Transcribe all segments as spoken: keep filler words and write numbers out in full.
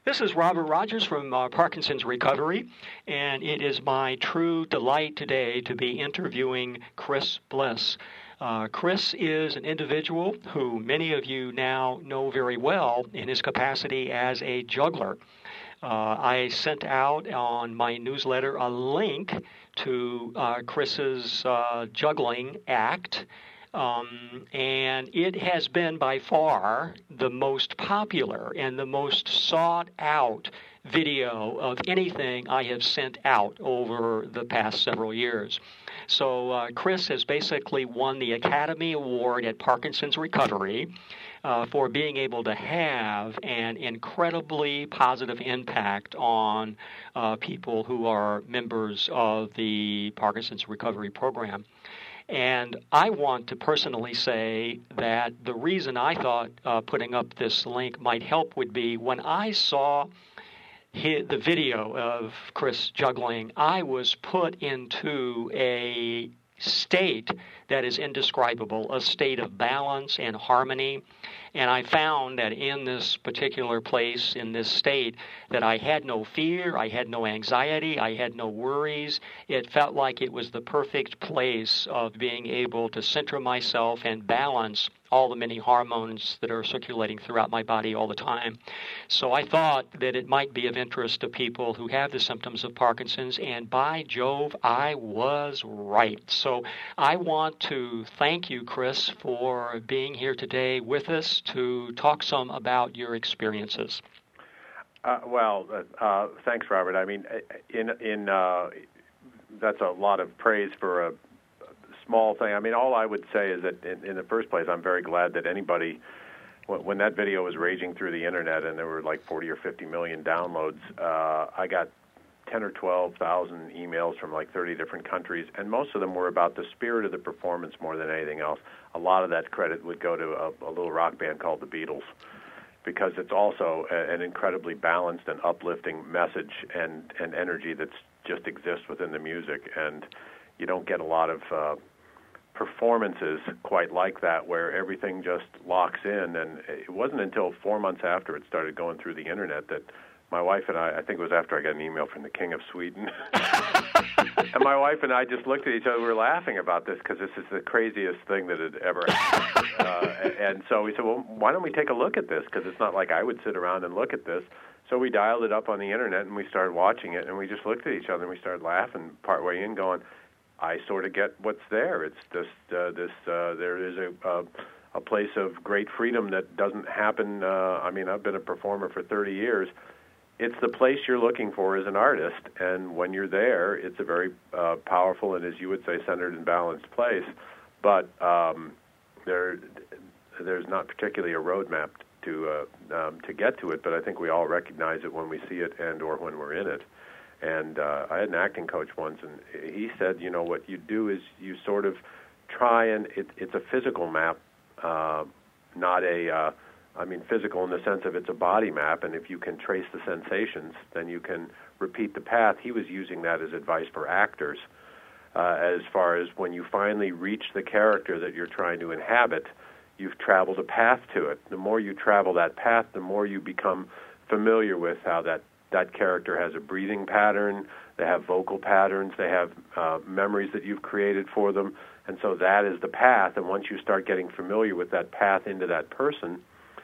This is Robert Rogers from uh, Parkinson's Recovery, and it is my true delight today to be interviewing Chris Bliss. Uh, Chris is an individual who many of you now know very well in his capacity as a juggler. Uh, I sent out on my newsletter a link to uh, Chris's uh, juggling act. Um, and it has been by far the most popular and the most sought out video of anything I have sent out over the past several years. So uh, Chris has basically won the Academy Award at Parkinson's Recovery uh, for being able to have an incredibly positive impact on uh, people who are members of the Parkinson's Recovery Program. And I want to personally say that the reason I thought uh, putting up this link might help would be when I saw his, the video of Chris juggling, I was put into a state that is indescribable, a state of balance and harmony. And I found that in this particular place, in this state, that I had no fear, I had no anxiety, I had no worries. It felt like it was the perfect place of being able to center myself and balance all the many hormones that are circulating throughout my body all the time. So I thought that it might be of interest to people who have the symptoms of Parkinson's, and by Jove, I was right. So I want to thank you, Chris, for being here today with us to talk some about your experiences. Uh, well, uh, uh, thanks, Robert. I mean, in in uh, that's a lot of praise for a small thing. I mean, all I would say is that in, in the first place, I'm very glad that anybody, when, when that video was raging through the internet and there were like forty or fifty million downloads, uh, I got ten or twelve thousand emails from like thirty different countries, and most of them were about the spirit of the performance more than anything else. A lot of that credit would go to a, a little rock band called the Beatles, because it's also a, an incredibly balanced and uplifting message and, and energy that just exists within the music. And you don't get a lot of uh, performances quite like that where everything just locks in. And it wasn't until four months after it started going through the internet that my wife and I, I think it was after I got an email from the King of Sweden, and my wife and I just looked at each other. We were laughing about this because this is the craziest thing that had ever happened. uh, and so we said, well, why don't we take a look at this? Because it's not like I would sit around and look at this. So we dialed it up on the internet, and we started watching it, and we just looked at each other, and we started laughing partway in, going, I sort of get what's there. It's just uh, this, uh, there is a... Uh, a place of great freedom that doesn't happen. Uh, I mean, I've been a performer for thirty years. It's the place you're looking for as an artist, and when you're there, it's a very uh, powerful and, as you would say, centered and balanced place. But um, there, there's not particularly a roadmap to uh, um, to get to it. But I think we all recognize it when we see it and or when we're in it. And uh, I had an acting coach once, and he said, you know, what you do is you sort of try and it, it's a physical map. Uh, not a, uh, I mean, physical in the sense of it's a body map, and if you can trace the sensations, then you can repeat the path. He was using that as advice for actors, uh, as far as when you finally reach the character that you're trying to inhabit, you've traveled a path to it. The more you travel that path, the more you become familiar with how that, that character has a breathing pattern, they have vocal patterns, they have uh, memories that you've created for them. And so that is the path, and once you start getting familiar with that path into that person,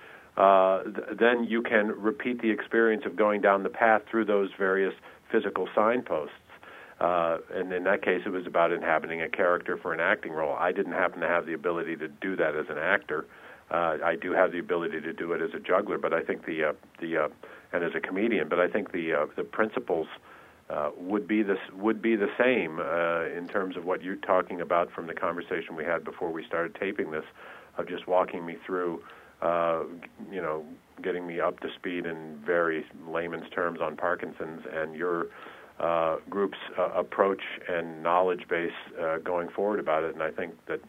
uh, th- then you can repeat the experience of going down the path through those various physical signposts. Uh, and in that case, it was about inhabiting a character for an acting role. I didn't happen to have the ability to do that as an actor. Uh, I do have the ability to do it as a juggler, but I think the uh, the uh, and as a comedian. But I think the uh, the principles Uh, would be this would be the same uh, in terms of what you're talking about from the conversation we had before we started taping this, of just walking me through, uh, you know, getting me up to speed in very layman's terms on Parkinson's, and your uh, group's uh, approach and knowledge base uh, going forward about it. And I think that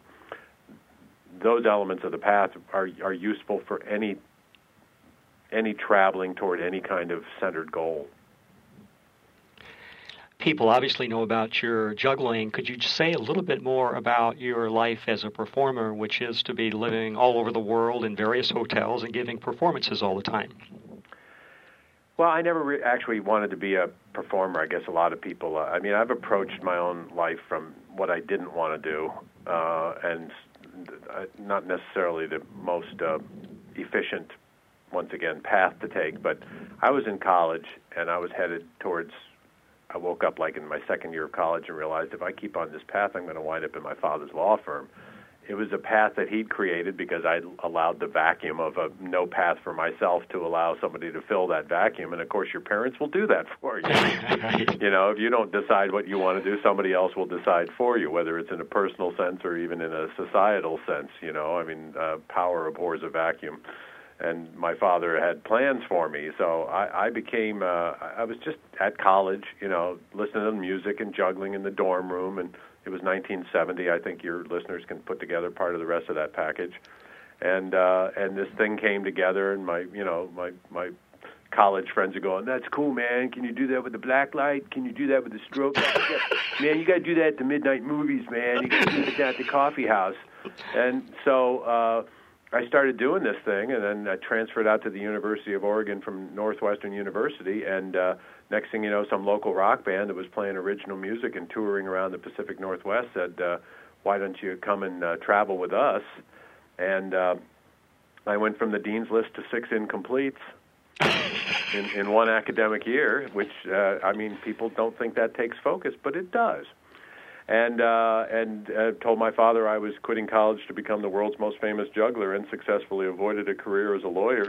those elements of the path are are useful for any any traveling toward any kind of centered goal. People obviously know about your juggling. Could you just say a little bit more about your life as a performer, which is to be living all over the world in various hotels and giving performances all the time? Well, I never re- actually wanted to be a performer. I guess a lot of people. Uh, I mean, I've approached my own life from what I didn't want to do, uh, and uh, not necessarily the most uh, efficient, once again, path to take. But I was in college, and I was headed towards. I woke up like in my second year of college and realized if I keep on this path, I'm going to wind up in my father's law firm. It was a path that he'd created because I allowed the vacuum of a no path for myself to allow somebody to fill that vacuum. And, of course, your parents will do that for you. You know, if you don't decide what you want to do, somebody else will decide for you, whether it's in a personal sense or even in a societal sense. You know, I mean, uh, power abhors a vacuum. And my father had plans for me. So I, I became, uh, I was just at college, you know, listening to music and juggling in the dorm room. And it was nineteen seventy. I think your listeners can put together part of the rest of that package. And uh, and this thing came together, and my, you know, my my college friends are going, "That's cool, man. Can you do that with the black light? Can you do that with the strobe light? Man, you got to do that at the midnight movies, man. You got to do that at the coffee house." And so uh, I started doing this thing, and then I transferred out to the University of Oregon from Northwestern University, and uh, next thing you know, some local rock band that was playing original music and touring around the Pacific Northwest said, uh, why don't you come and uh, travel with us? And uh, I went from the dean's list to six incompletes in, in one academic year, which, uh, I mean, people don't think that takes focus, but it does. And uh, and uh, told my father I was quitting college to become the world's most famous juggler and successfully avoided a career as a lawyer.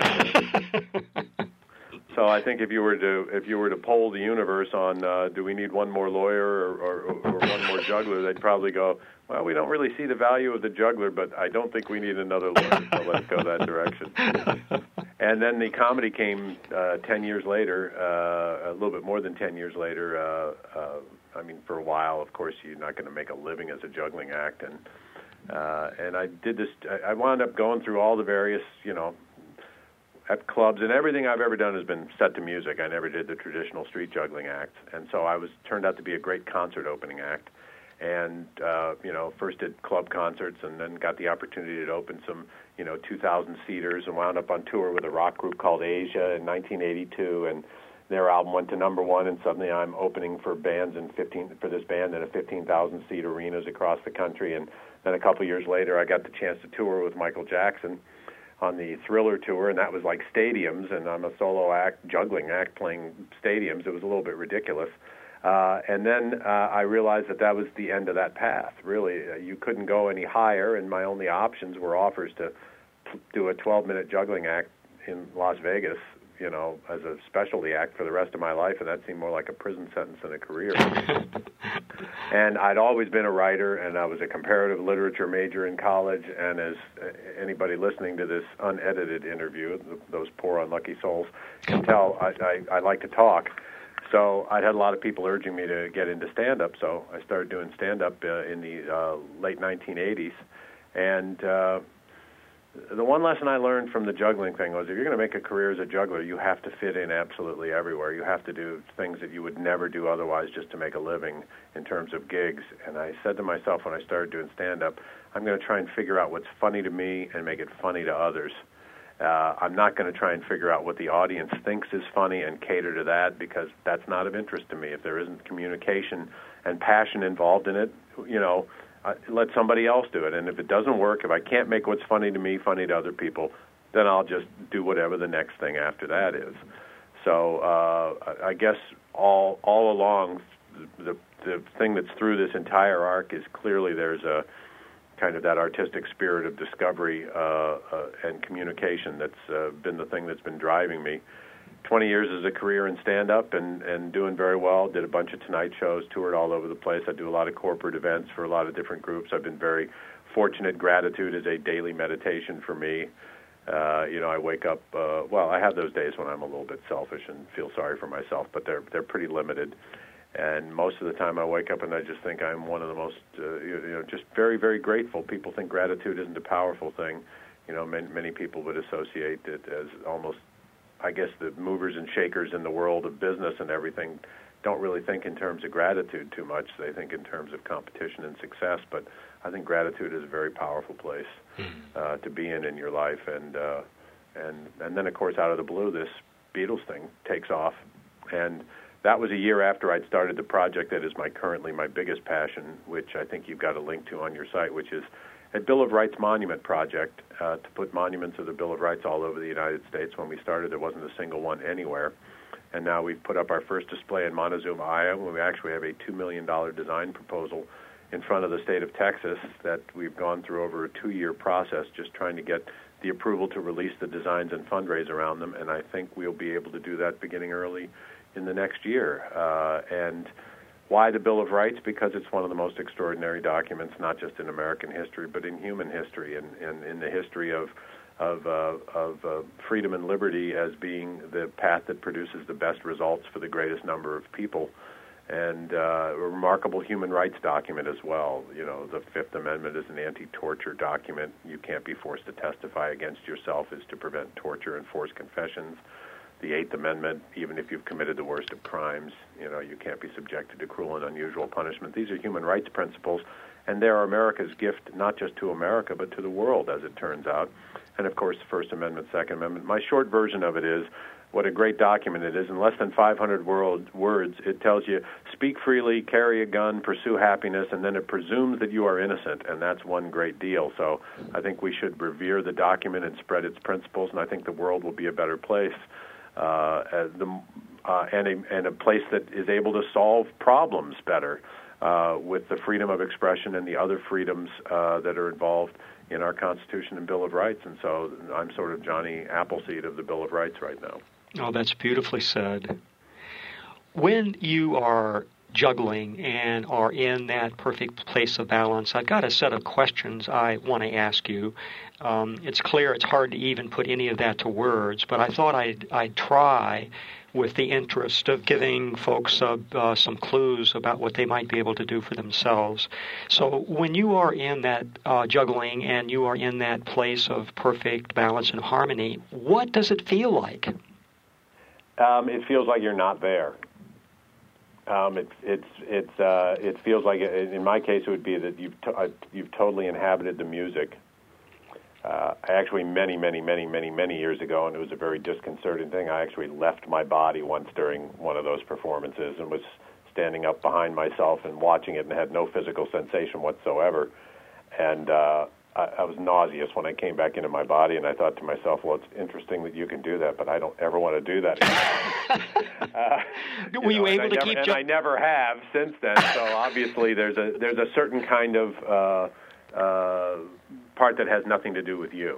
So I think if you were to if you were to poll the universe on uh, do we need one more lawyer or, or, or one more juggler, they'd probably go, well, we don't really see the value of the juggler, but I don't think we need another lawyer, so let's go that direction. And then the comedy came uh, ten years later, uh, a little bit more than ten years later. Uh, uh, I mean, for a while, of course, you're not going to make a living as a juggling act, and uh, and I did this. I wound up going through all the various, you know, at clubs, and everything I've ever done has been set to music. I never did the traditional street juggling act, and so I was turned out to be a great concert opening act. And uh, you know, first did club concerts, and then got the opportunity to open some, you know, two thousand seaters, and wound up on tour with a rock group called Asia in nineteen eighty-two, and their album went to number one, and suddenly I'm opening for bands in fifteen for this band in a fifteen thousand seat arenas across the country. And then a couple of years later, I got the chance to tour with Michael Jackson on the Thriller tour, and that was like stadiums, and I'm a solo act, juggling act, playing stadiums. It was a little bit ridiculous. Uh, and then uh, I realized that that was the end of that path. Really, uh, you couldn't go any higher, and my only options were offers to p- do a twelve-minute juggling act in Las Vegas, you know, as a specialty act for the rest of my life, and that seemed more like a prison sentence than a career. And I'd always been a writer, and I was a comparative literature major in college, and as anybody listening to this unedited interview, those poor unlucky souls can tell, I, I, I like to talk. So I'd had a lot of people urging me to get into stand-up, so I started doing stand-up uh, in the uh, late nineteen eighties. And uh, the one lesson I learned from the juggling thing was if you're going to make a career as a juggler, you have to fit in absolutely everywhere. You have to do things that you would never do otherwise just to make a living in terms of gigs. And I said to myself when I started doing stand-up, I'm going to try and figure out what's funny to me and make it funny to others. Uh, I'm not going to try and figure out what the audience thinks is funny and cater to that, because that's not of interest to me. If there isn't communication and passion involved in it, you know, uh, let somebody else do it. And if it doesn't work, if I can't make what's funny to me funny to other people, then I'll just do whatever the next thing after that is. So uh, I guess all all along, the the thing that's through this entire arc is clearly there's a kind of that artistic spirit of discovery uh, uh, and communication that's uh, been the thing that's been driving me. twenty years as a career in stand-up and, and doing very well. Did a bunch of Tonight shows, toured all over the place. I do a lot of corporate events for a lot of different groups. I've been very fortunate. Gratitude is a daily meditation for me. Uh, you know, I wake up, uh, well, I have those days when I'm a little bit selfish and feel sorry for myself, but they're they're pretty limited. And most of the time I wake up and I just think I'm one of the most, uh, you know, just very, very grateful. People think gratitude isn't a powerful thing. You know, many, many people would associate it as almost, I guess, the movers and shakers in the world of business and everything don't really think in terms of gratitude too much. They think in terms of competition and success. But I think gratitude is a very powerful place uh, to be in in your life. And, uh, and, and then, of course, out of the blue, this Beatles thing takes off. And that was a year after I'd started the project that is my currently my biggest passion, which I think you've got a link to on your site, which is a Bill of Rights monument project uh, to put monuments of the Bill of Rights all over the United States. When we started, there wasn't a single one anywhere. And now we've put up our first display in Montezuma, Iowa. We actually have a two million dollars design proposal in front of the state of Texas that we've gone through over a two-year process just trying to get the approval to release the designs and fundraise around them. And I think we'll be able to do that beginning early in the next year. Uh, and why the Bill of Rights? Because it's one of the most extraordinary documents, not just in American history, but in human history and, and in the history of of, uh, of uh, freedom and liberty as being the path that produces the best results for the greatest number of people. And uh, a remarkable human rights document as well. You know, the Fifth Amendment is an anti-torture document. You can't be forced to testify against yourself, is to prevent torture and forced confessions. The Eighth Amendment, even if you've committed the worst of crimes, you know, you can't be subjected to cruel and unusual punishment. These are human rights principles, and they are America's gift not just to America, but to the world, as it turns out. And, of course, the First Amendment, Second Amendment. My short version of it is, what a great document it is. In less than five hundred world, words, it tells you, speak freely, carry a gun, pursue happiness, and then it presumes that you are innocent, and that's one great deal. So I think we should revere the document and spread its principles, and I think the world will be a better place. Uh, as the, uh, and, a, and a place that is able to solve problems better uh, with the freedom of expression and the other freedoms uh, that are involved in our Constitution and Bill of Rights. And so I'm sort of Johnny Appleseed of the Bill of Rights right now. Oh, that's beautifully said. When you are juggling and are in that perfect place of balance, I've got a set of questions I want to ask you. Um, it's clear it's hard to even put any of that to words, but I thought I'd, I'd try with the interest of giving folks uh, uh, some clues about what they might be able to do for themselves. So when you are in that uh, juggling and you are in that place of perfect balance and harmony, what does it feel like? Um, it feels like you're not there. Um, it's it's it's uh, it feels like in my case it would be that you've to, uh, you've totally inhabited the music. Uh, actually, many many many many many years ago, and it was a very disconcerting thing. I actually left my body once during one of those performances and was standing up behind myself and watching it and had no physical sensation whatsoever. And uh, I, I was nauseous when I came back into my body, and I thought to myself, well, it's interesting that you can do that, but I don't ever want to do that again. uh, you Were know, you able to never, keep... And ju- I never have since then, so obviously there's a there's a certain kind of uh, uh, part that has nothing to do with you.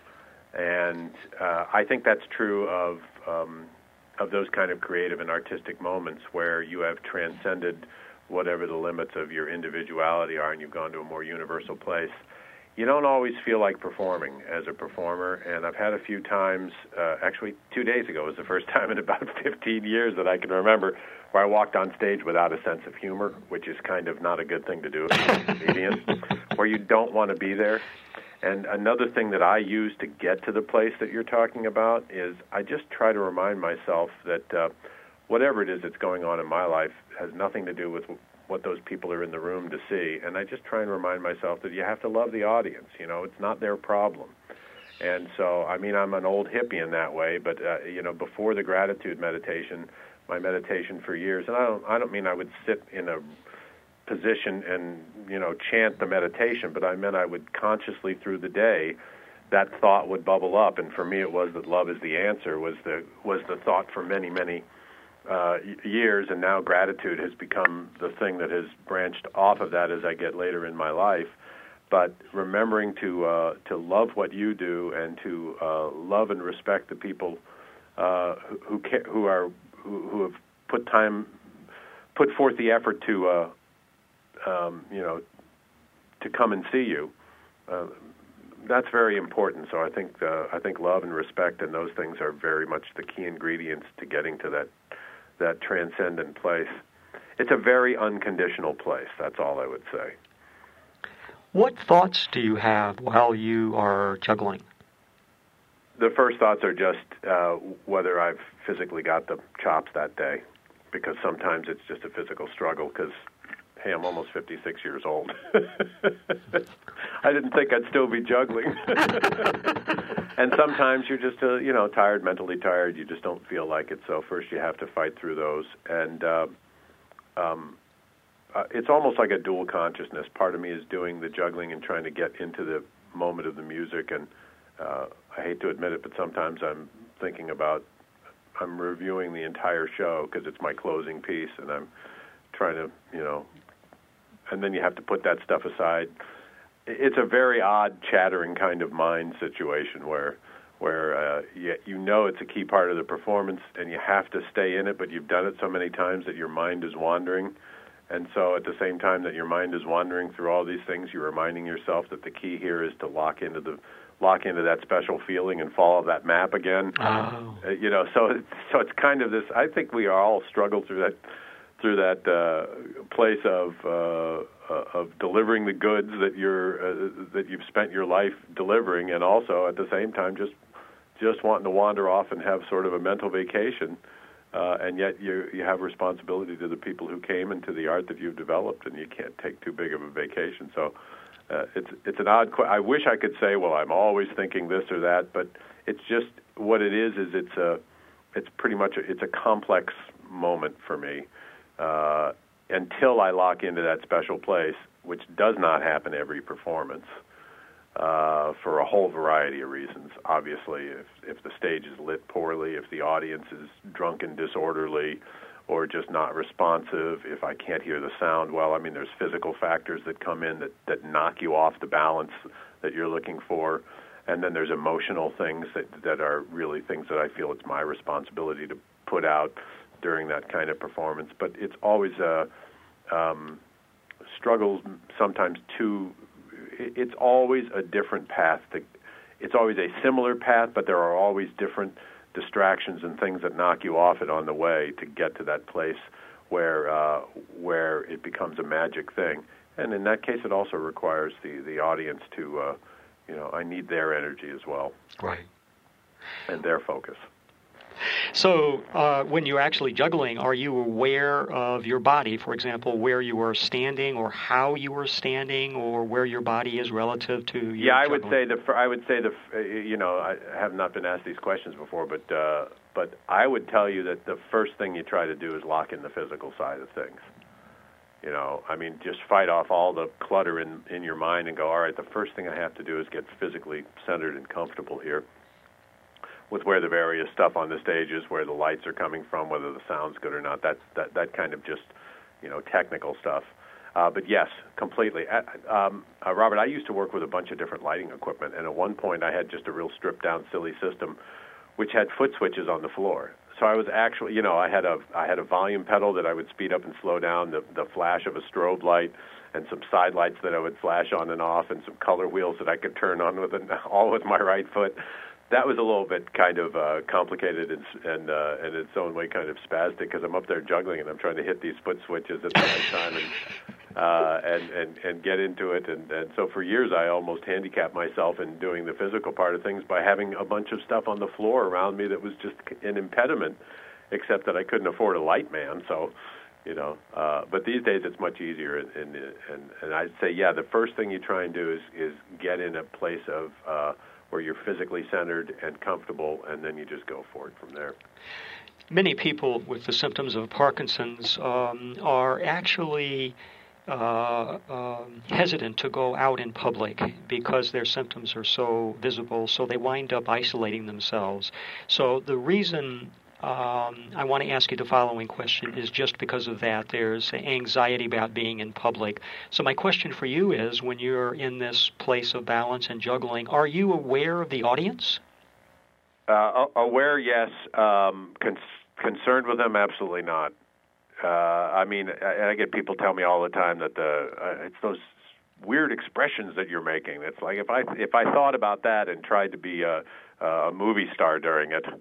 And uh, I think that's true of um, of those kind of creative and artistic moments where you have transcended whatever the limits of your individuality are and you've gone to a more universal place. You don't always feel like performing as a performer, and I've had a few times, uh, actually two days ago was the first time in about fifteen years that I can remember, where I walked on stage without a sense of humor, which is kind of not a good thing to do as a comedian, where you don't want to be there. And another thing that I use to get to the place that you're talking about is I just try to remind myself that uh, whatever it is that's going on in my life has nothing to do with what those people are in the room to see. And I just try and remind myself that you have to love the audience. You know, it's not their problem. And so, I mean, I'm an old hippie in that way, but, uh, you know, before the gratitude meditation, my meditation for years, and I don't, I don't mean I would sit in a position and, you know, chant the meditation, but I meant I would consciously through the day, that thought would bubble up. And for me, it was that love is the answer was the, was the thought for many, many Uh, years, and now gratitude has become the thing that has branched off of that as I get later in my life. But remembering to uh, to love what you do and to uh, love and respect the people uh, who who, ca- who are who, who have put time, put forth the effort to uh, um, you know to come and see you. Uh, that's very important. So I think uh, I think love and respect and those things are very much the key ingredients to getting to that. that transcendent place. It's a very unconditional place, that's all I would say. What thoughts do you have while you are juggling? The first thoughts are just uh, whether I've physically got the chops that day, because sometimes it's just a physical struggle because, hey, I'm almost fifty-six years old. I didn't think I'd still be juggling. and sometimes you're just, uh, you know, tired, mentally tired. You just don't feel like it. So first you have to fight through those. And uh, um, uh, it's almost like a dual consciousness. Part of me is doing the juggling and trying to get into the moment of the music. And uh, I hate to admit it, but sometimes I'm thinking about, I'm reviewing the entire show because it's my closing piece, and I'm trying to, you know, and then you have to put that stuff aside. It's a very odd, chattering kind of mind situation where where uh, you, you know it's a key part of the performance, and you have to stay in it, but you've done it so many times that your mind is wandering. And so at the same time that your mind is wandering through all these things, you're reminding yourself that the key here is to lock into the lock into that special feeling and follow that map again. Oh. Uh, you know, so so it's kind of this. I think we all struggle through that through that uh, place of uh, uh, of delivering the goods that you're uh, that you've spent your life delivering, and also at the same time just just wanting to wander off and have sort of a mental vacation. Uh, and yet you you have responsibility to the people who came and to the art that you've developed, and you can't take too big of a vacation. So uh, it's it's an odd. Qu- I wish I could say, well, I'm always thinking this or that, but it's just what it is. Is it's a it's pretty much a, it's a complex moment for me uh, until I lock into that special place, which does not happen every performance. Uh, for a whole variety of reasons. Obviously, if if the stage is lit poorly, if the audience is drunk and disorderly, or just not responsive, if I can't hear the sound well, I mean, there's physical factors that come in that, that knock you off the balance that you're looking for, and then there's emotional things that, that are really things that I feel it's my responsibility to put out during that kind of performance. But it's always a um, struggles sometimes too. It's always a different path. To, it's always a similar path, but there are always different distractions and things that knock you off it on the way to get to that place where uh, where it becomes a magic thing. And in that case, it also requires the, the audience to, uh, you know, I need their energy as well. Right. And their focus. So uh, when you're actually juggling, are you aware of your body, for example, where you are standing or how you are standing or where your body is relative to your Yeah, I juggling? would say the I would say the you know, I have not been asked these questions before, but uh, but I would tell you that the first thing you try to do is lock in the physical side of things. You know, I mean, just fight off all the clutter in, in your mind and go, all right, the first thing I have to do is get physically centered and comfortable here with where the various stuff on the stage is, where the lights are coming from, whether the sound's good or not. That's that that kind of just, you know, technical stuff. Uh, but yes, completely. Uh, um, uh, Robert, I used to work with a bunch of different lighting equipment, and at one point I had just a real stripped-down, silly system, which had foot switches on the floor. So I was actually, you know, I had a I had a volume pedal that I would speed up and slow down, the the flash of a strobe light, and some side lights that I would flash on and off, and some color wheels that I could turn on with it, all with my right foot. That was a little bit kind of uh, complicated and, and uh, in its own way kind of spastic because I'm up there juggling and I'm trying to hit these foot switches at the right time and, uh, and and and get into it. And, and so for years I almost handicapped myself in doing the physical part of things by having a bunch of stuff on the floor around me that was just an impediment, except that I couldn't afford a light man. So, you know, uh, but these days it's much easier. And, and, and, and I'd say, yeah, the first thing you try and do is, is get in a place of uh, where you're physically centered and comfortable, and then you just go for it from there. Many people with the symptoms of Parkinson's um, are actually uh, uh, hesitant to go out in public because their symptoms are so visible, so they wind up isolating themselves. So the reason Um, I want to ask you the following question is just because of that. There's anxiety about being in public. So my question for you is, when you're in this place of balance and juggling, are you aware of the audience? Uh, aware, yes. Um, con- concerned with them, absolutely not. Uh, I mean, I, I get people tell me all the time that the uh, it's those weird expressions that you're making. It's like if I if I thought about that and tried to be a, a movie star during it,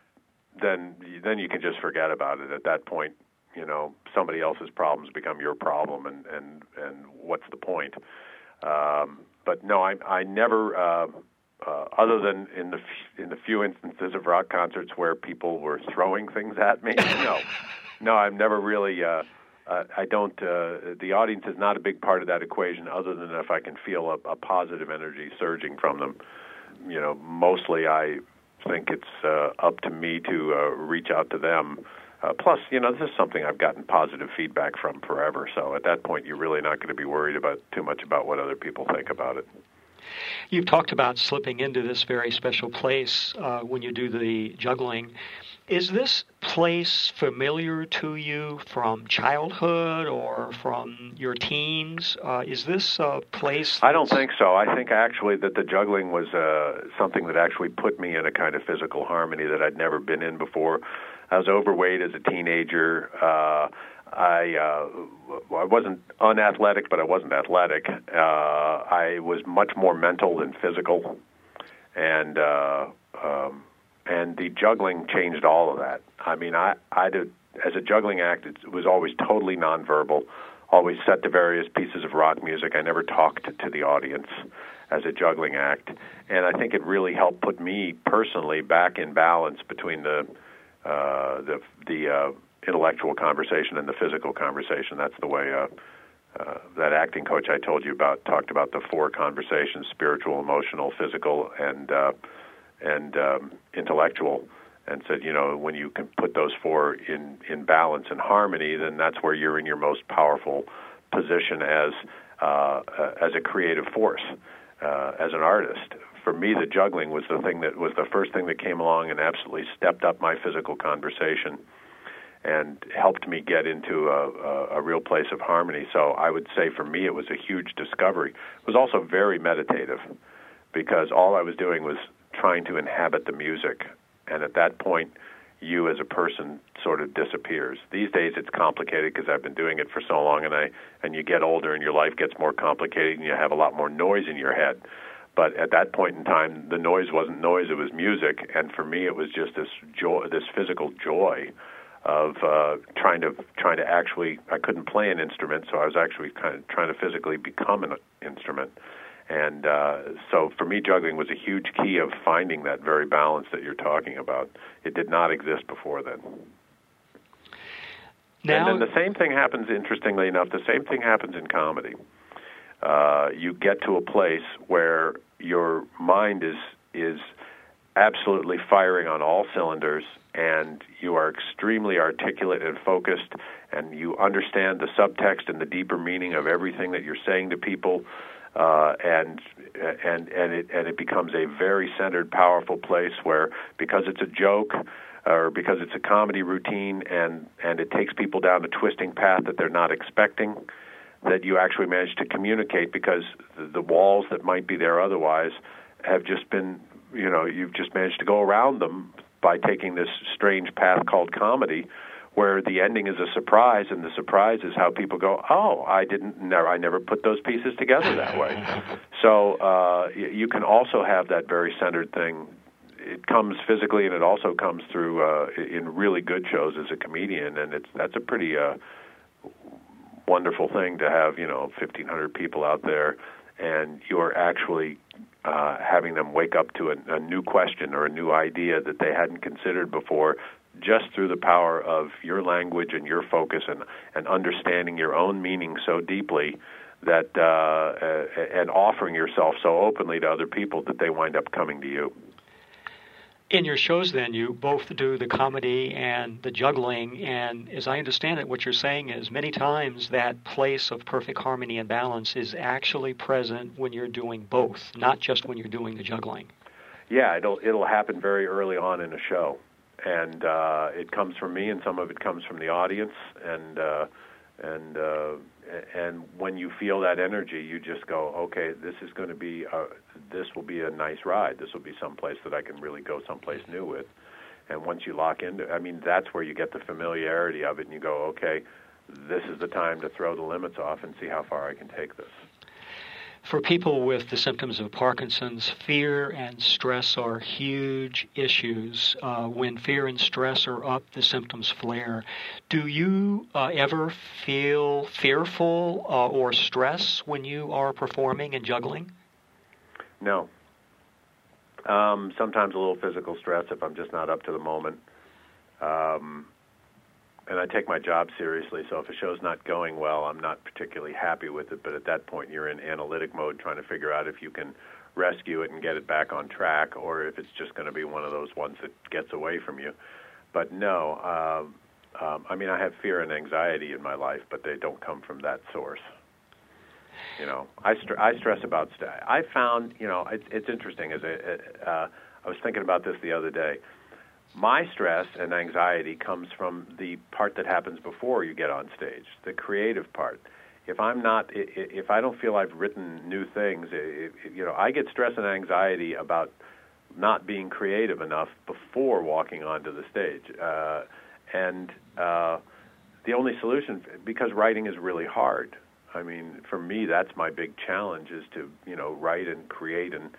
then then you can just forget about it. At that point, you know, somebody else's problems become your problem, and, and, and what's the point? Um, but no, I I never, uh, uh, other than in the f- in the few instances of rock concerts where people were throwing things at me, no, no, I've never really. Uh, uh, I don't. Uh, the audience is not a big part of that equation, other than if I can feel a, a positive energy surging from them. you know, mostly I think it's uh, up to me to uh, reach out to them. Uh, plus, you know, this is something I've gotten positive feedback from forever. So at that point, you're really not going to be worried about too much about what other people think about it. You've talked about slipping into this very special place uh, when you do the juggling. Is this place familiar to you from childhood or from your teens? Uh, is this a place? I don't think so. I think actually that the juggling was uh, something that actually put me in a kind of physical harmony that I'd never been in before. I was overweight as a teenager. Uh, I uh, I wasn't unathletic, but I wasn't athletic. Uh, I was much more mental than physical, and uh, um, and the juggling changed all of that. I mean, I I did as a juggling act. It was always totally nonverbal, always set to various pieces of rock music. I never talked to the audience as a juggling act, and I think it really helped put me personally back in balance between the uh, the the uh, intellectual conversation and the physical conversation. That's the way uh, uh, that acting coach I told you about talked about the four conversations: spiritual, emotional, physical, and uh, and um, intellectual. And said, you know, when you can put those four in, in balance and harmony, then that's where you're in your most powerful position as uh, as a creative force, uh, as an artist. For me, the juggling was the thing that was the first thing that came along and absolutely stepped up my physical conversation and helped me get into a, a, a real place of harmony. So I would say for me it was a huge discovery. It was also very meditative because all I was doing was trying to inhabit the music. And at that point, you as a person sort of disappears. These days it's complicated because I've been doing it for so long, and I and you get older and your life gets more complicated and you have a lot more noise in your head. But at that point in time, the noise wasn't noise, it was music. And for me, it was just this joy, this physical joy of uh, trying to trying to actually, I couldn't play an instrument, so I was actually kind of trying to physically become an instrument. And uh, so for me, juggling was a huge key of finding that very balance that you're talking about. It did not exist before then. Now, and then the same thing happens, interestingly enough, the same thing happens in comedy. Uh, you get to a place where your mind is is absolutely firing on all cylinders, and you are extremely articulate and focused, and you understand the subtext and the deeper meaning of everything that you're saying to people. Uh, and and and it and it becomes a very centered, powerful place where, because it's a joke or because it's a comedy routine, and and it takes people down a twisting path that they're not expecting, that you actually manage to communicate, because the, the walls that might be there otherwise have just been, you know, you've just managed to go around them by taking this strange path called comedy, where the ending is a surprise, and the surprise is how people go, oh, I didn't, never, I never put those pieces together that way. So uh, you can also have that very centered thing. It comes physically, and it also comes through uh, in really good shows as a comedian, and it's that's a pretty uh, wonderful thing to have, you know, fifteen hundred people out there, and you're actually uh, having them wake up to a, a new question or a new idea that they hadn't considered before, just through the power of your language and your focus and, and understanding your own meaning so deeply that uh, uh, and offering yourself so openly to other people that they wind up coming to you. In your shows, then, you both do the comedy and the juggling, and as I understand it, what you're saying is many times that place of perfect harmony and balance is actually present when you're doing both, not just when you're doing the juggling. Yeah, it'll it'll happen very early on in a show. And uh, it comes from me, and some of it comes from the audience. And uh, and uh, and when you feel that energy, you just go, okay, this is going to be a, this will be a nice ride. This will be someplace that I can really go someplace new with. And once you lock into, I mean, that's where you get the familiarity of it, and you go, okay, this is the time to throw the limits off and see how far I can take this. For people with the symptoms of Parkinson's, fear and stress are huge issues. Uh, when fear and stress are up, the symptoms flare. Do you uh, ever feel fearful uh, or stress when you are performing and juggling? No. Um, sometimes a little physical stress if I'm just not up to the moment. Um, And I take my job seriously, so if a show's not going well, I'm not particularly happy with it. But at that point, you're in analytic mode, trying to figure out if you can rescue it and get it back on track, or if it's just going to be one of those ones that gets away from you. But no, um, um, I mean, I have fear and anxiety in my life, but they don't come from that source. You know, I, st- I stress about st- I found, you know, it, it's interesting. As a, uh, I was thinking about this the other day. My stress and anxiety comes from the part that happens before you get on stage, the creative part. If I'm not, if I don't feel I've written new things, you know, I get stress and anxiety about not being creative enough before walking onto the stage. Uh, and uh, the only solution, because writing is really hard. I mean, for me, that's my big challenge, is to, you know, write and create. And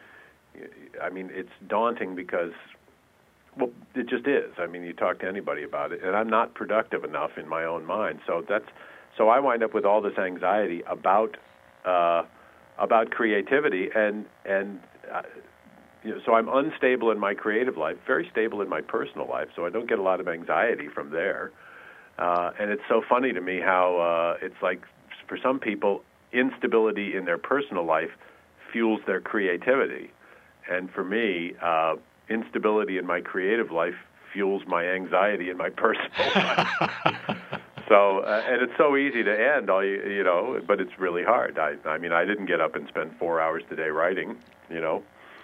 I mean, it's daunting because, well, it just is. I mean, you talk to anybody about it, and I'm not productive enough in my own mind. So that's so I wind up with all this anxiety about uh, about creativity, and and uh, you know, so I'm unstable in my creative life, very stable in my personal life. So I don't get a lot of anxiety from there. Uh, and it's so funny to me how uh, it's like, for some people, instability in their personal life fuels their creativity. And for me, uh, instability in my creative life fuels my anxiety in my personal life. So, uh, and it's so easy to end, all you, you know, but it's really hard. I, I mean, I didn't get up and spend four hours today writing, you know,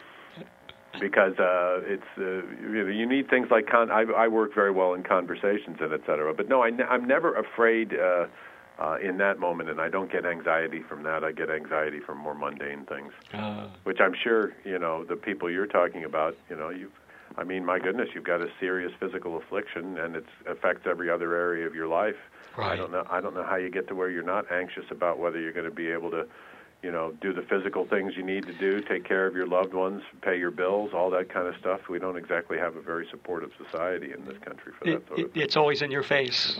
because uh, it's, uh, you know, you need things like, con- I, I work very well in conversations and et cetera. But no, I ne- I'm never afraid uh, uh, in that moment, and I don't get anxiety from that. I get anxiety from more mundane things, uh. which I'm sure, you know, the people you're talking about, you know, you've, I mean, my goodness, you've got a serious physical affliction, and it affects every other area of your life. Right. I don't know. I don't know how you get to where you're not anxious about whether you're going to be able to, you know, do the physical things you need to do, take care of your loved ones, pay your bills, all that kind of stuff. We don't exactly have a very supportive society in this country for that it, sort of thing. It's always in your face.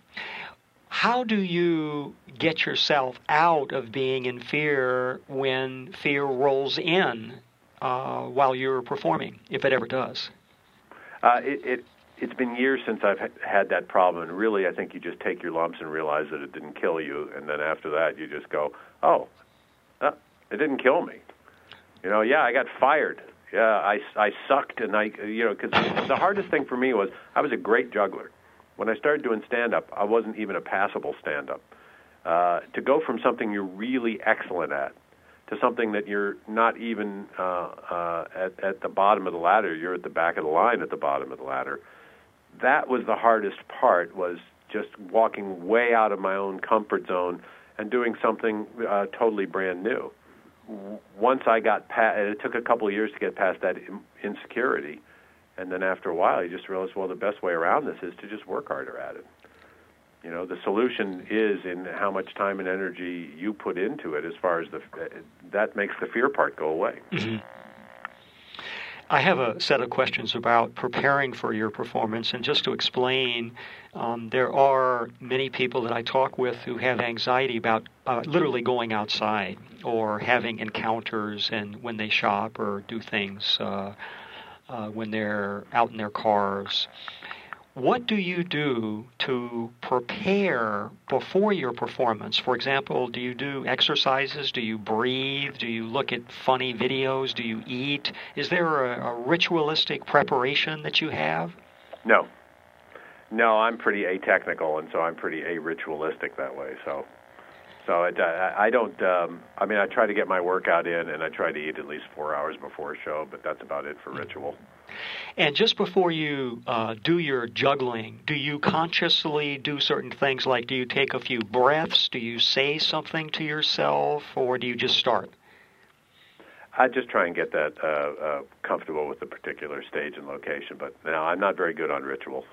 How do you get yourself out of being in fear when fear rolls in uh, while you're performing, if it ever does? Uh, it, it, it's been years since I've had that problem, and really I think you just take your lumps and realize that it didn't kill you, and then after that you just go, oh, uh, it didn't kill me. You know, yeah, I got fired. Yeah, I, I sucked, and I, you know, because the hardest thing for me was I was a great juggler. When I started doing stand-up, I wasn't even a passable stand-up. Uh, to go from something you're really excellent at to something that you're not even uh, uh, at, at the bottom of the ladder, you're at the back of the line at the bottom of the ladder, that was the hardest part, was just walking way out of my own comfort zone and doing something uh, totally brand new. Once I got past, it took a couple of years to get past that insecurity, and then after a while, you just realize, well, the best way around this is to just work harder at it. You know, the solution is in how much time and energy you put into it. As far as the that makes the fear part go away. Mm-hmm. I have a set of questions about preparing for your performance, and just to explain, um, there are many people that I talk with who have anxiety about uh, literally going outside or having encounters, and when they shop or do things. Uh, Uh, when they're out in their cars. What do you do to prepare before your performance? For example, do you do exercises? Do you breathe? Do you look at funny videos? Do you eat? Is there a, a ritualistic preparation that you have? No. No, I'm pretty atechnical, and so I'm pretty a-ritualistic that way. So so it, I, I don't, um, I mean, I try to get my workout in, and I try to eat at least four hours before a show, but that's about it for ritual. And just before you uh, do your juggling, do you consciously do certain things, like do you take a few breaths, do you say something to yourself, or do you just start? I just try and get that uh, uh, comfortable with the particular stage and location, but no, I'm not very good on ritual.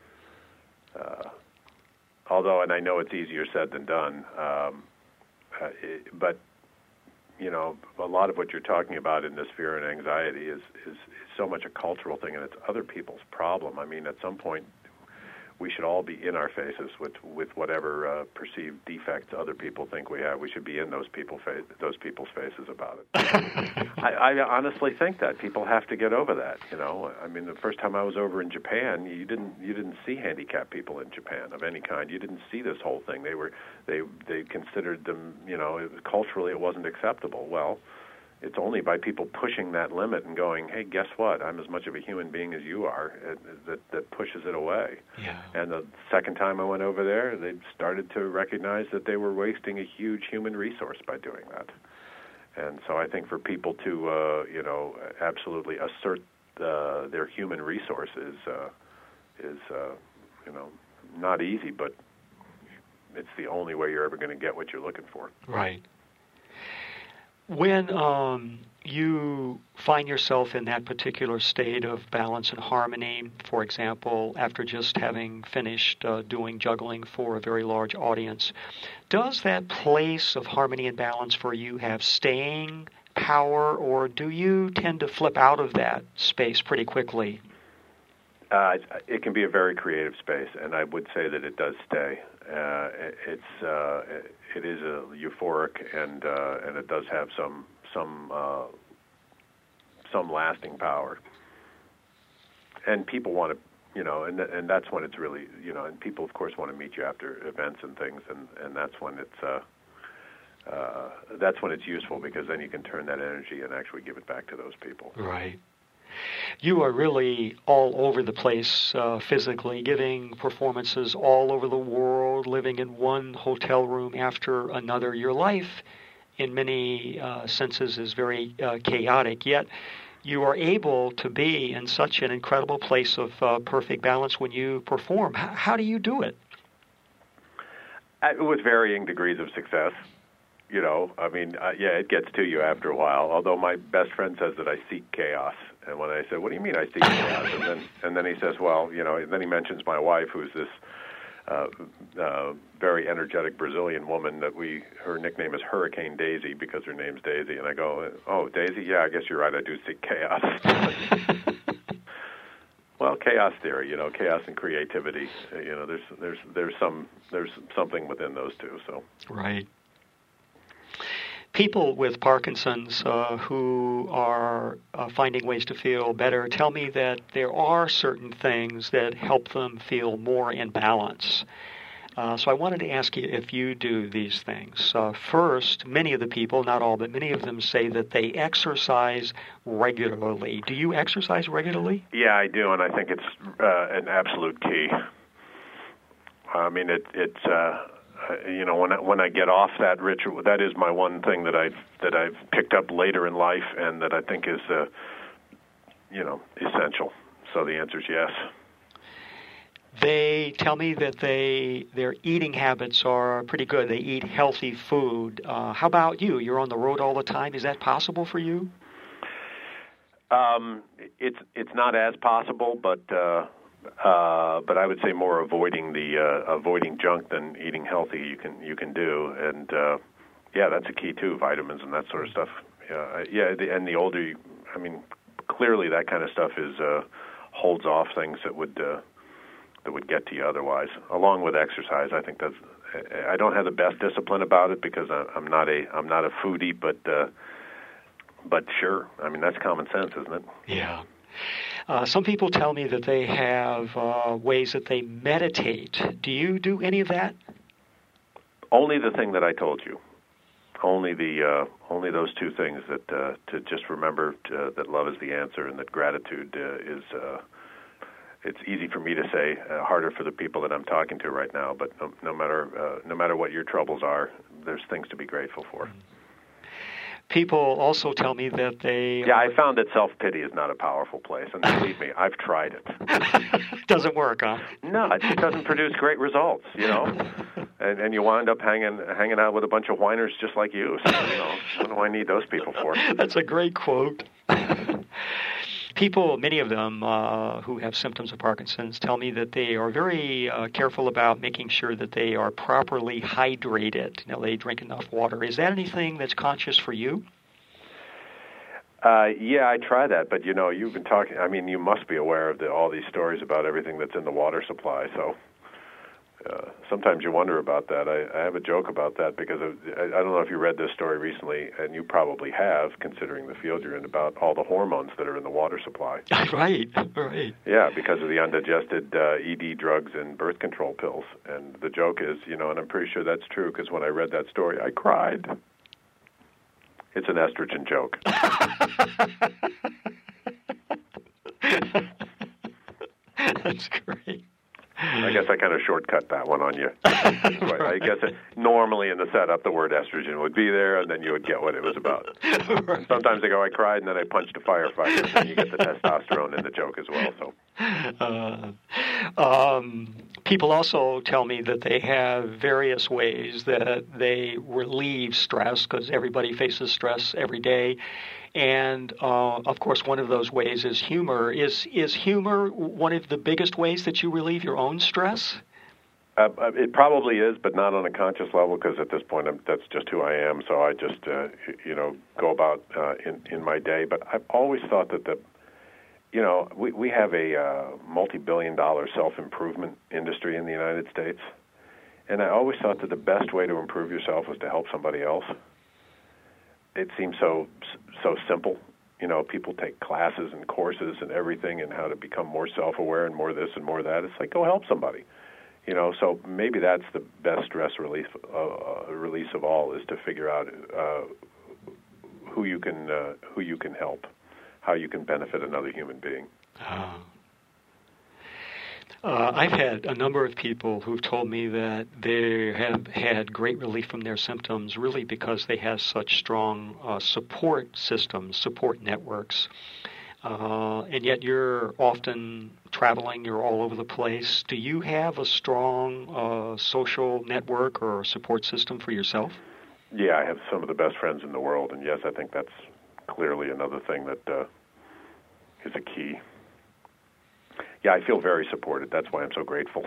Uh, although, and I know it's easier said than done, um, uh, it, but, you know, a lot of what you're talking about in this fear and anxiety is, is, is so much a cultural thing, and it's other people's problem. I mean, at some point, we should all be in our faces with, with whatever uh, perceived defects other people think we have. We should be in those people fa- those people's faces about it. I, I honestly think that people have to get over that. You know, I mean, the first time I was over in Japan, you didn't you didn't see handicapped people in Japan of any kind. You didn't see this whole thing. They were they they considered them. You know, it, culturally, it wasn't acceptable. Well, it's only by people pushing that limit and going, hey, guess what? I'm as much of a human being as you are, that that pushes it away. Yeah. And the second time I went over there, they started to recognize that they were wasting a huge human resource by doing that. And so I think for people to, uh, you know, absolutely assert uh, their human resources uh, is, uh, you know, not easy, but it's the only way you're ever going to get what you're looking for. Right. When um, you find yourself in that particular state of balance and harmony, for example, after just having finished uh, doing juggling for a very large audience, does that place of harmony and balance for you have staying power, or do you tend to flip out of that space pretty quickly? Uh, it can be a very creative space, and I would say that it does stay. Uh, it's uh, it is a euphoric, and uh, and it does have some some uh, some lasting power. And people want to, you know, and and that's when it's really, you know, and people of course want to meet you after events and things, and, and that's when it's uh, uh, that's when it's useful, because then you can turn that energy and actually give it back to those people. Right. You are really all over the place uh, physically, giving performances all over the world, living in one hotel room after another. Your life, in many uh, senses, is very uh, chaotic, yet you are able to be in such an incredible place of uh, perfect balance when you perform. H- how do you do it? With varying degrees of success. You know, I mean, uh, yeah, it gets to you after a while, although my best friend says that I seek chaos. And when I said, what do you mean I seek chaos? And then, and then he says, well, you know, and then he mentions my wife, who's this uh, uh, very energetic Brazilian woman that we, her nickname is Hurricane Daisy because her name's Daisy. And I go, oh, Daisy? Yeah, I guess you're right. I do seek chaos. Well, chaos theory, you know, chaos and creativity, you know, there's there's there's some there's something within those two. So right. People with Parkinson's uh, who are uh, finding ways to feel better tell me that there are certain things that help them feel more in balance. Uh, so I wanted to ask you if you do these things. Uh, first, many of the people, not all, but many of them say that they exercise regularly. Do you exercise regularly? Yeah, I do, and I think it's uh, an absolute key. I mean, it, it's... Uh, Uh, you know, when I, when I get off that ritual, that is my one thing that I've that I've picked up later in life, and that I think is, uh, you know, essential. So the answer is yes. They tell me that they their eating habits are pretty good. They eat healthy food. Uh, how about you? You're on the road all the time. Is that possible for you? Um, it's it's not as possible, but. Uh, Uh, but I would say more avoiding the uh, avoiding junk than eating healthy. You can you can do, and uh, yeah, that's a key too. Vitamins and that sort of stuff. Yeah, yeah. The, and the older, you, I mean, clearly that kind of stuff is uh, holds off things that would uh, that would get to you otherwise. Along with exercise, I think that's. I don't have the best discipline about it because I'm not a I'm not a foodie, but uh, but sure. I mean, that's common sense, isn't it? Yeah. Uh, some people tell me that they have uh, ways that they meditate. Do you do any of that? Only the thing that I told you. Only the uh, only those two things. That uh, to just remember to, that love is the answer, and that gratitude uh, is. Uh, it's easy for me to say, uh, harder for the people that I'm talking to right now. But no, no matter uh, no matter what your troubles are, there's things to be grateful for. Mm-hmm. People also tell me that they... Yeah, I found that self-pity is not a powerful place, and believe me, I've tried it. Doesn't work, huh? No, it doesn't produce great results, you know, and and you wind up hanging hanging out with a bunch of whiners just like you, so, you know, what do I need those people for? That's a great quote. People, many of them uh, who have symptoms of Parkinson's, tell me that they are very uh, careful about making sure that they are properly hydrated. You know, they drink enough water. Is that anything that's conscious for you? Uh, yeah, I try that, but you know, you've been talking. I mean, you must be aware of the, all these stories about everything that's in the water supply. So uh, sometimes you wonder about that. I, I have a joke about that because of, I, I don't know if you read this story recently, and you probably have, considering the field you're in, about all the hormones that are in the water supply. Right, right. Yeah, because of the undigested uh, E D drugs and birth control pills. And the joke is, you know, and I'm pretty sure that's true because when I read that story, I cried. It's an estrogen joke. That's great. I guess I kind of shortcut that one on you. Right. I guess it, normally in the setup, the word estrogen would be there, and then you would get what it was about. Right. Sometimes they go, I cried, and then I punched a firefighter, and then you get the testosterone in the joke as well. So, uh, um, people also tell me that they have various ways that they relieve stress, because everybody faces stress every day. And, uh, of course, one of those ways is humor. Is is humor one of the biggest ways that you relieve your own stress? Uh, it probably is, but not on a conscious level, because at this point I'm, that's just who I am. So I just, uh, you know, go about uh, in, in my day. But I've always thought that the, you know, we, we have a uh, multi-billion dollar self-improvement industry in the United States. And I always thought that the best way to improve yourself was to help somebody else. It seems so so simple. You know, people take classes and courses and everything and how to become more self-aware and more this and more that. It's like, go help somebody. You know, so maybe that's the best stress relief uh, release of all, is to figure out uh, who you can uh, who you can help, how you can benefit another human being. Oh. Uh, I've had a number of people who've told me that they have had great relief from their symptoms, really because they have such strong uh, support systems, support networks. Uh, and yet you're often traveling, you're all over the place. Do you have a strong uh, social network or support system for yourself? Yeah, I have some of the best friends in the world, and yes, I think that's clearly another thing that uh, is a key. Yeah, I feel very supported. That's why I'm so grateful.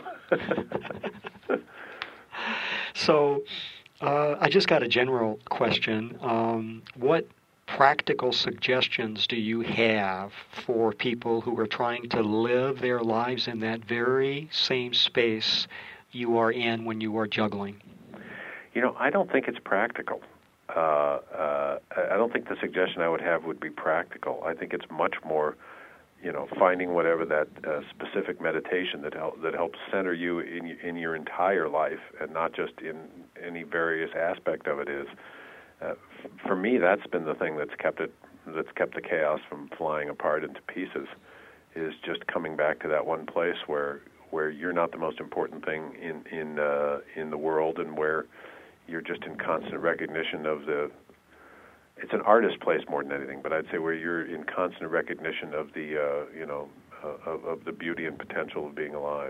So uh, I just got a general question. Um, what practical suggestions do you have for people who are trying to live their lives in that very same space you are in when you are juggling? You know, I don't think it's practical. Uh, uh, I don't think the suggestion I would have would be practical. I think it's much more, you know, finding whatever that uh, specific meditation that help, that helps center you in in your entire life, and not just in any various aspect of it is. Uh, f- for me, that's been the thing that's kept it that's kept the chaos from flying apart into pieces. Is just coming back to that one place where where you're not the most important thing in in uh, in the world, and where you're just in constant recognition of the. It's an artist place more than anything, but I'd say where you're in constant recognition of the, uh, you know, uh, of, of the beauty and potential of being alive.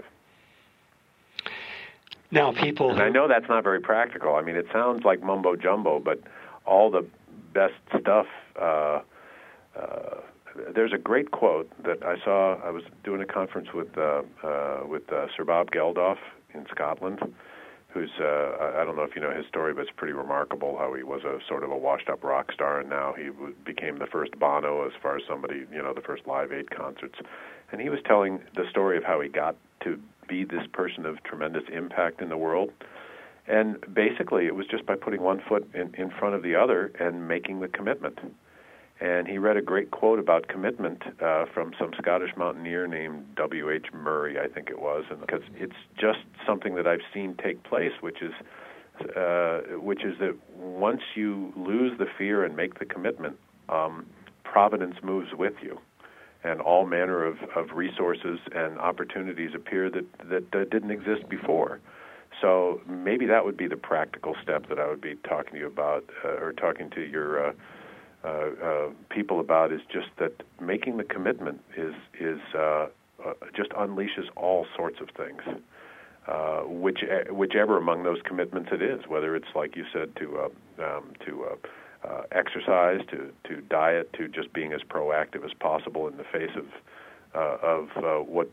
Now, people... And I know that's not very practical. I mean, it sounds like mumbo jumbo, but all the best stuff... Uh, uh, there's a great quote that I saw. I was doing a conference with uh, uh, with uh, Sir Bob Geldof in Scotland, who's, uh, I don't know if you know his story, but it's pretty remarkable how he was a sort of a washed-up rock star, and now he w- became the first Bono as far as somebody, you know, the first Live Aid concerts. And he was telling the story of how he got to be this person of tremendous impact in the world. And basically it was just by putting one foot in, in front of the other and making the commitment. And he read a great quote about commitment uh, from some Scottish mountaineer named W H Murray, I think it was, and because it's just something that I've seen take place, which is, uh, which is that once you lose the fear and make the commitment, um, providence moves with you, and all manner of, of resources and opportunities appear that that uh, didn't exist before. So maybe that would be the practical step that I would be talking to you about, uh, or talking to your. Uh, Uh, uh, people about, is just that making the commitment is is uh, uh, just unleashes all sorts of things, uh, which whichever among those commitments it is, whether it's like you said to uh, um, to uh, uh, exercise, to to diet, to just being as proactive as possible in the face of uh, of uh, what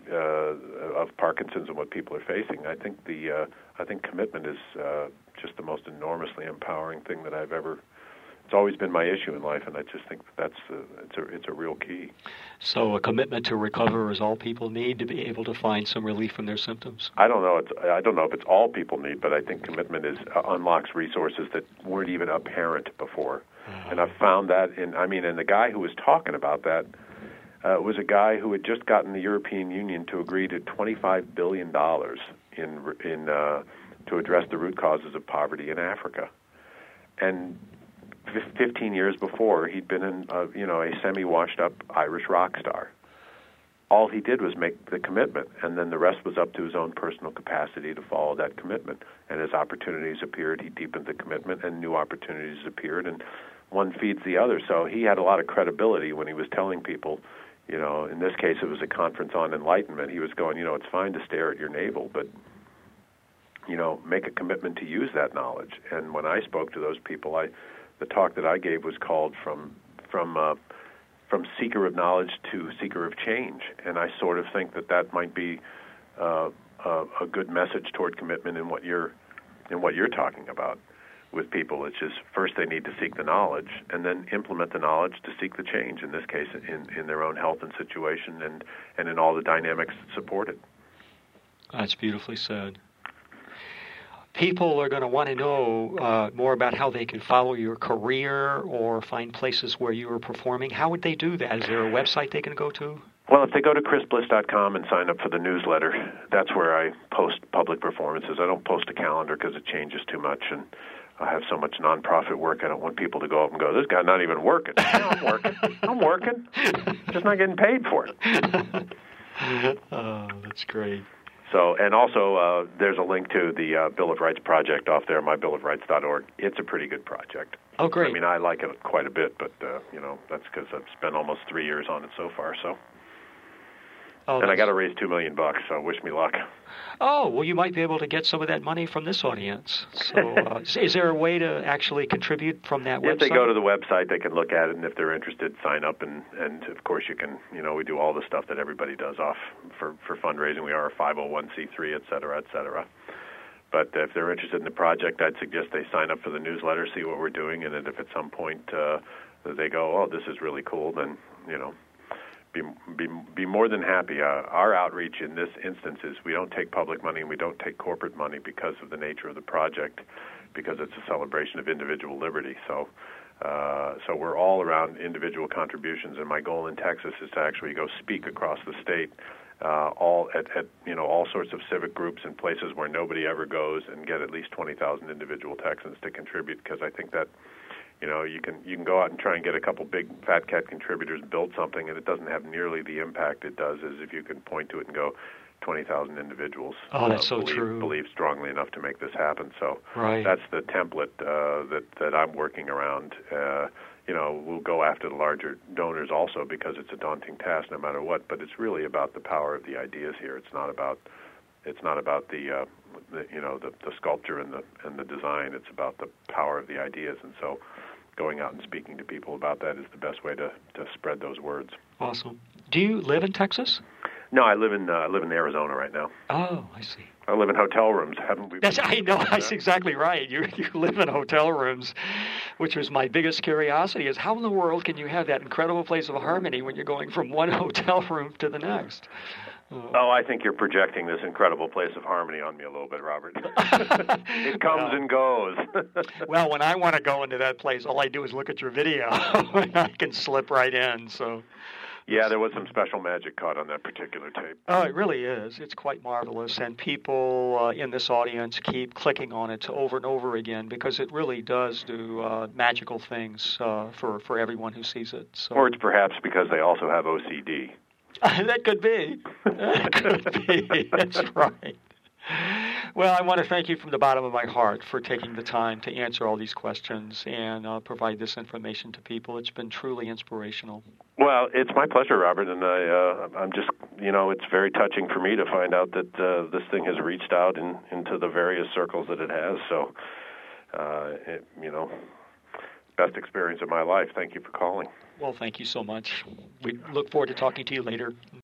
uh, of Parkinson's and what people are facing. I think the uh, I think commitment is uh, just the most enormously empowering thing that I've ever. It's always been my issue in life, and I just think that that's a, it's a it's a real key. So a commitment to recover is all people need to be able to find some relief from their symptoms? I don't know. It's, I don't know if it's all people need, but I think commitment is uh, unlocks resources that weren't even apparent before. Uh-huh. And I've found that in. I mean, and the guy who was talking about that uh, was a guy who had just gotten the European Union to agree to twenty-five billion dollars in in uh, to address the root causes of poverty in Africa, and fifteen years before, he'd been in, uh, you know, a semi-washed-up Irish rock star. All he did was make the commitment, and then the rest was up to his own personal capacity to follow that commitment. And as opportunities appeared, he deepened the commitment, and new opportunities appeared, and one feeds the other. So he had a lot of credibility when he was telling people, you know, in this case it was a conference on enlightenment. He was going, you know, it's fine to stare at your navel, but, you know, make a commitment to use that knowledge. And when I spoke to those people, I, the talk that I gave was called from from uh, from seeker of knowledge to seeker of change. And I sort of think that that might be uh, a, a good message toward commitment in what you're in what you're talking about with people. It's just first they need to seek the knowledge and then implement the knowledge to seek the change, in this case in, in their own health and situation and, and in all the dynamics that support it. That's beautifully said. People are going to want to know uh, more about how they can follow your career or find places where you are performing. How would they do that? Is there a website they can go to? Well, if they go to chris bliss dot com and sign up for the newsletter, that's where I post public performances. I don't post a calendar because it changes too much, and I have so much nonprofit work. I don't want people to go up and go, this guy's not even working. No, I'm working. I'm working. Just not getting paid for it. Oh, that's great. So, and also, uh, there's a link to the uh, Bill of Rights project off there, my bill of rights dot org. It's a pretty good project. Oh, great. I mean, I like it quite a bit, but, uh, you know, that's because I've spent almost three years on it so far, so. Oh, and I got to raise two million bucks, so wish me luck. Oh, well, you might be able to get some of that money from this audience. So, uh, is there a way to actually contribute from that website? If they go to the website, they can look at it, and if they're interested, sign up. And, and of course, you can, you know, we do all the stuff that everybody does off for, for fundraising. We are a five oh one c three, et cetera, et cetera. But if they're interested in the project, I'd suggest they sign up for the newsletter, see what we're doing, and if at some point uh, they go, oh, this is really cool, then, you know, Be, be be more than happy. Uh, our outreach in this instance is we don't take public money and we don't take corporate money because of the nature of the project, because it's a celebration of individual liberty. So uh, so we're all around individual contributions, and my goal in Texas is to actually go speak across the state, uh, all at, at you know all sorts of civic groups and places where nobody ever goes, and get at least twenty thousand individual Texans to contribute, because I think that You know, you can you can go out and try and get a couple big fat cat contributors, build something, and it doesn't have nearly the impact it does as if you can point to it and go, twenty thousand individuals. Oh, that's uh, so believe, true. Believe strongly enough to make this happen. So right. That's the template uh, that that I'm working around. Uh, you know, we'll go after the larger donors also because it's a daunting task no matter what. But it's really about the power of the ideas here. It's not about it's not about the, uh, the you know the, the sculpture and the and the design. It's about the power of the ideas. And so going out and speaking to people about that is the best way to, to spread those words. Awesome. Do you live in Texas? No, I live in uh, I live in Arizona right now. Oh, I see. I live in hotel rooms. Haven't we? That's, I know. That's exactly right. You you live in hotel rooms, which was my biggest curiosity: is how in the world can you have that incredible place of harmony when you're going from one hotel room to the next? Oh, I think you're projecting this incredible place of harmony on me a little bit, Robert. It comes well, and goes. Well, when I want to go into that place, all I do is look at your video, and I can slip right in. So, yeah, there was some special magic caught on that particular tape. Oh, it really is. It's quite marvelous, and people uh, in this audience keep clicking on it over and over again because it really does do uh, magical things uh, for for everyone who sees it. So. Or it's perhaps because they also have O C D. That could be. That could be. That's right. Well, I want to thank you from the bottom of my heart for taking the time to answer all these questions and uh, provide this information to people. It's been truly inspirational. Well, it's my pleasure, Robert, and I, uh, I'm just, you know, it's very touching for me to find out that uh, this thing has reached out in, into the various circles that it has. So, uh, it, you know, best experience of my life. Thank you for calling. Well, thank you so much. We look forward to talking to you later.